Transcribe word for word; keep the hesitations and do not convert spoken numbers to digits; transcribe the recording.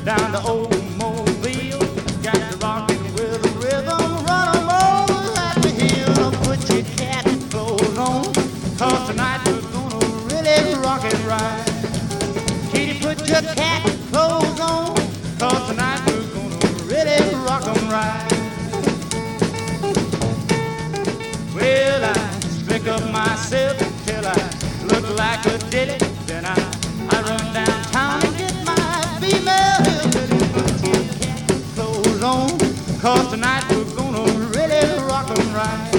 down to old Mobile. Got to rockin' with the rhythm, run 'em over Happy Hill. Put your cat clothes on, 'cause tonight we're gonna really rock it right. Kitty, put your cat clothes on, 'cause tonight we're gonna really rock 'em right. Well, I slick up myself till I look like a dilly. Then I, I run downtown and get my female hillbilly. Put your cat clothes on, 'cause tonight we're gonna really rock 'em right.